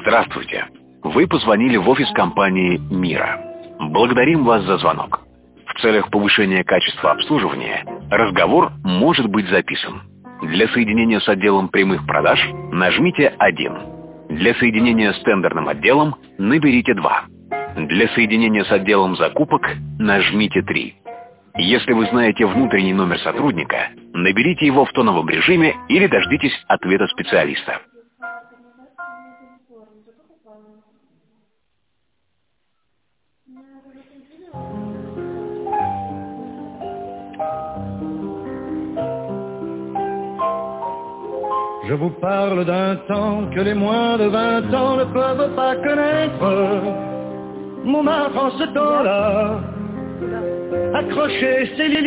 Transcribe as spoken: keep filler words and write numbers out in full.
Здравствуйте. Вы позвонили в офис компании «Мира». Благодарим вас за звонок. В целях повышения качества обслуживания разговор может быть записан. Для соединения с отделом прямых продаж нажмите один. Для соединения с тендерным отделом наберите два. Для соединения с отделом закупок нажмите три. Если вы знаете внутренний номер сотрудника, наберите его в тоновом режиме или дождитесь ответа специалиста. Je vous parle d'un temps que les moins de vingt ans ne peuvent pas connaître. Montmartre en ce temps-là, accroché ses lignes.